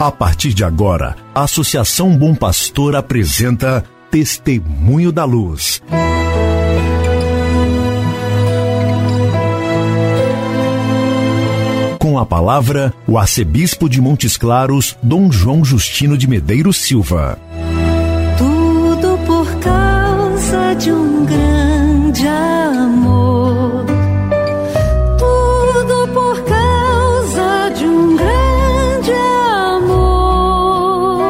A partir de agora, a Associação Bom Pastor apresenta Testemunho da Luz. Com a palavra, o arcebispo de Montes Claros, Dom João Justino de Medeiros Silva. Tudo por causa de um grande amor. Tudo por causa de um grande amor.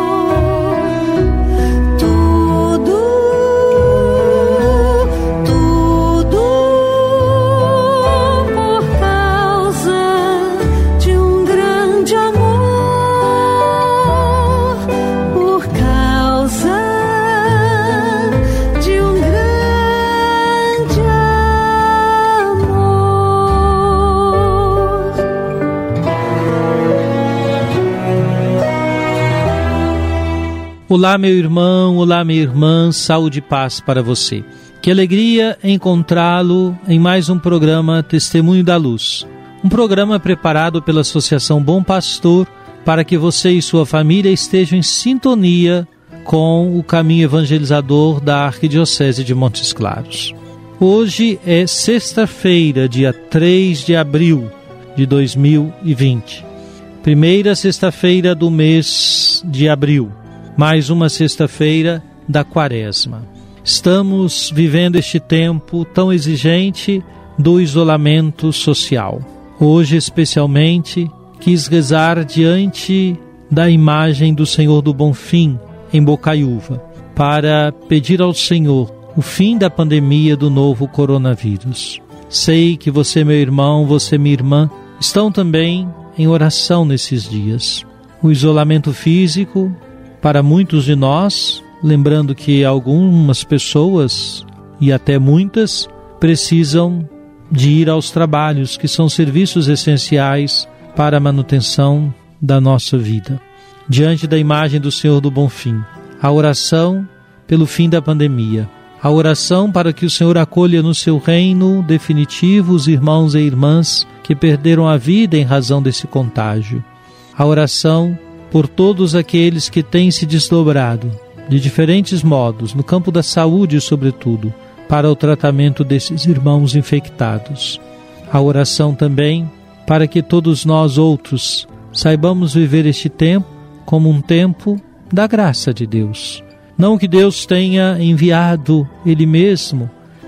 Tudo por causa de um grande amor. Por causa de um grande amor. Olá, meu irmão, olá, minha irmã, saúde e paz para você. Que alegria encontrá-lo em mais um programa Testemunho da Luz. Um programa preparado pela Associação Bom Pastor para que você e sua família estejam em sintonia com o caminho evangelizador da Arquidiocese de Montes Claros. Hoje é sexta-feira, dia 3 de abril de 2020. Primeira sexta-feira do mês de abril. Mais uma sexta-feira da Quaresma. Estamos vivendo este tempo tão exigente do isolamento social. Hoje, especialmente, quis rezar diante da imagem do Senhor do Bonfim, em Bocaiúva, para pedir ao Senhor o fim da pandemia do novo coronavírus. Sei que você, meu irmão, você, minha irmã, estão também em oração nesses dias. O isolamento físico, para muitos de nós, lembrando que algumas pessoas, e até muitas, precisam de ir aos trabalhos, que são serviços essenciais para a manutenção da nossa vida. Diante da imagem do Senhor do Bonfim, a oração pelo fim da pandemia, a oração para que o Senhor acolha no seu reino definitivo os irmãos e irmãs que perderam a vida em razão desse contágio, a oração por todos aqueles que têm se desdobrado, de diferentes modos, no campo da saúde sobretudo, para o tratamento desses irmãos infectados. A oração também para que todos nós outros saibamos viver este tempo como um tempo da graça de Deus. Não que Deus tenha enviado Ele mesmo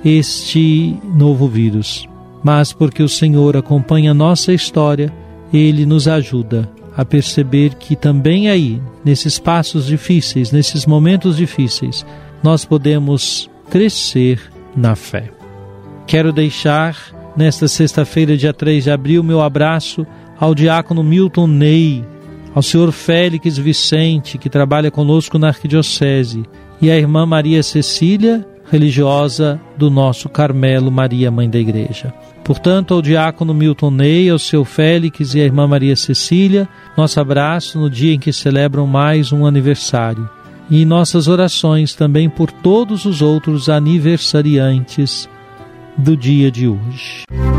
este novo vírus, mas porque o Senhor acompanha a nossa história, Ele nos ajuda a perceber que também aí, nesses passos difíceis, nesses momentos difíceis, nós podemos crescer na fé. Quero deixar, nesta sexta-feira, dia 3 de abril, meu abraço ao diácono Milton Ney, ao senhor Félix Vicente, que trabalha conosco na Arquidiocese, e à irmã Maria Cecília, religiosa do nosso Carmelo Maria, Mãe da Igreja. Portanto, ao diácono Milton Ney, ao seu Félix e à irmã Maria Cecília, nosso abraço no dia em que celebram mais um aniversário. E nossas orações também por todos os outros aniversariantes do dia de hoje.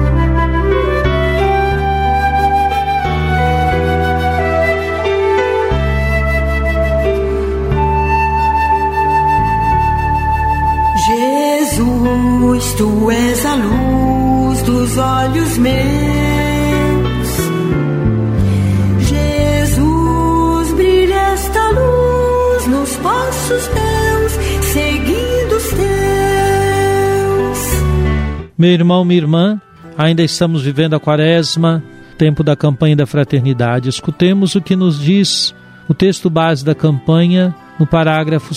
Jesus, Tu és a luz dos olhos meus. Jesus, brilha esta luz nos passos Teus, seguindo os Teus. Meu irmão, minha irmã, ainda estamos vivendo a Quaresma, tempo da campanha da fraternidade. Escutemos o que nos diz o texto base da campanha no parágrafo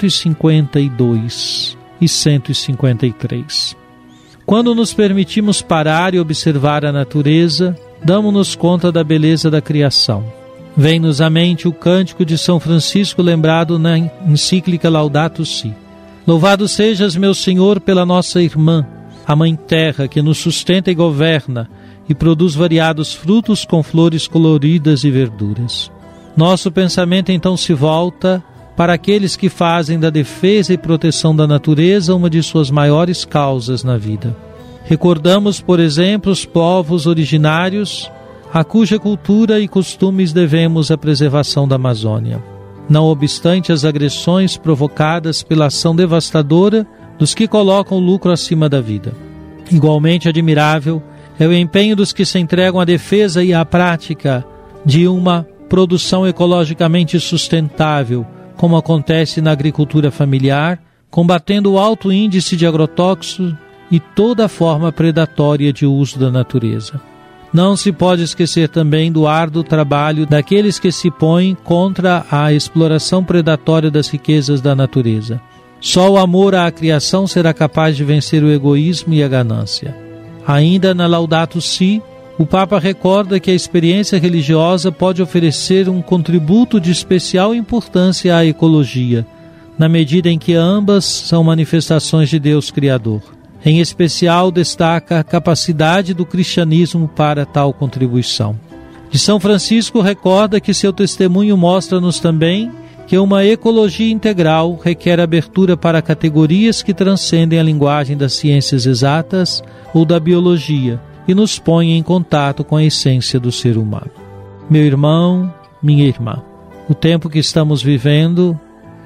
152 e 153. Quando nos permitimos parar e observar a natureza, damos-nos conta da beleza da criação. Vem-nos à mente o cântico de São Francisco, lembrado na encíclica Laudato Si. Louvado sejas, meu Senhor, pela nossa irmã, a Mãe Terra, que nos sustenta e governa e produz variados frutos com flores coloridas e verduras. Nosso pensamento então se volta para aqueles que fazem da defesa e proteção da natureza uma de suas maiores causas na vida. Recordamos, por exemplo, os povos originários a cuja cultura e costumes devemos a preservação da Amazônia. Não obstante as agressões provocadas pela ação devastadora dos que colocam o lucro acima da vida. Igualmente admirável é o empenho dos que se entregam à defesa e à prática de uma produção ecologicamente sustentável, como acontece na agricultura familiar, combatendo o alto índice de agrotóxicos e toda forma predatória de uso da natureza. Não se pode esquecer também do árduo trabalho daqueles que se põem contra a exploração predatória das riquezas da natureza. Só o amor à criação será capaz de vencer o egoísmo e a ganância. Ainda na Laudato Si, o Papa recorda que a experiência religiosa pode oferecer um contributo de especial importância à ecologia, na medida em que ambas são manifestações de Deus Criador. Em especial, destaca a capacidade do cristianismo para tal contribuição. De São Francisco recorda que seu testemunho mostra-nos também que uma ecologia integral requer abertura para categorias que transcendem a linguagem das ciências exatas ou da biologia e nos põe em contato com a essência do ser humano. Meu irmão, minha irmã, o tempo que estamos vivendo,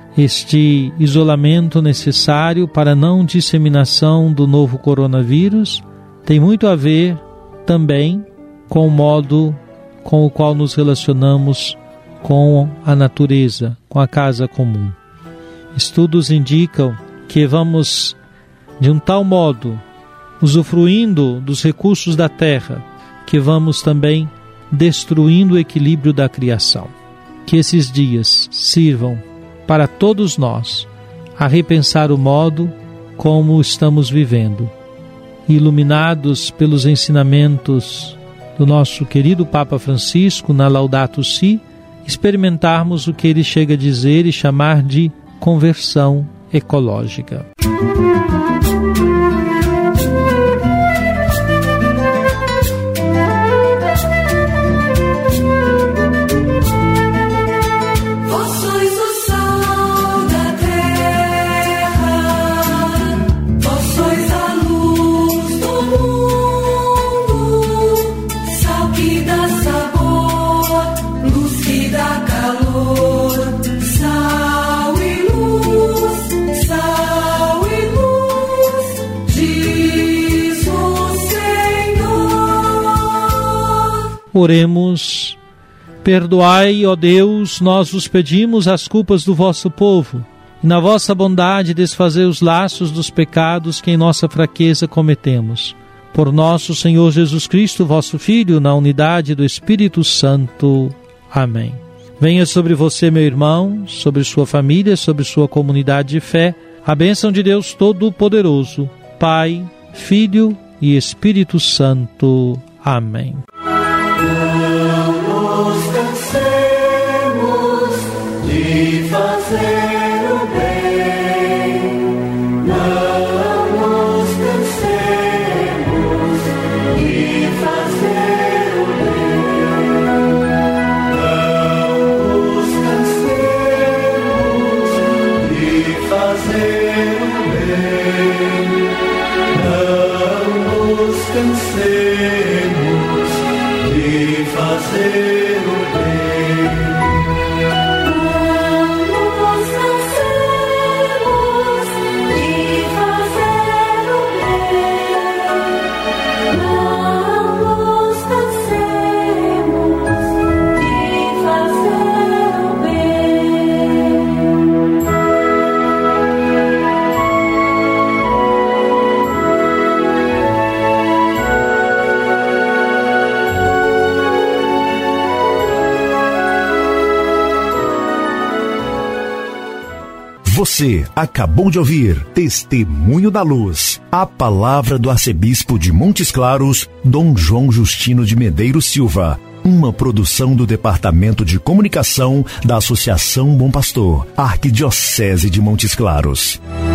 este isolamento necessário para a não disseminação do novo coronavírus, tem muito a ver também com o modo com o qual nos relacionamos com a natureza, com a casa comum. Estudos indicam que vamos, de um tal modo, usufruindo dos recursos da terra, que vamos também destruindo o equilíbrio da criação. Que esses dias sirvam para todos nós a repensar o modo como estamos vivendo, iluminados pelos ensinamentos do nosso querido Papa Francisco na Laudato Si, experimentarmos o que ele chega a dizer e chamar de conversão ecológica. Oremos. Perdoai, ó Deus, nós vos pedimos as culpas do vosso povo, e na vossa bondade desfazei os laços dos pecados que em nossa fraqueza cometemos. Por nosso Senhor Jesus Cristo, vosso Filho, na unidade do Espírito Santo. Amém. Venha sobre você, meu irmão, sobre sua família, sobre sua comunidade de fé, a bênção de Deus Todo-Poderoso, Pai, Filho e Espírito Santo. Amém. Não nos cansemos de fazer o bem, não nos cansemos de fazer o bem, não nos cansemos de fazer o bem, não nos cansemos de fazer o bem. Não nos cansemos de fazer o bem. Não nos cansemos de fazer o bem. Você acabou de ouvir Testemunho da Luz, a palavra do arcebispo de Montes Claros, Dom João Justino de Medeiros Silva, uma produção do Departamento de Comunicação da Associação Bom Pastor, Arquidiocese de Montes Claros.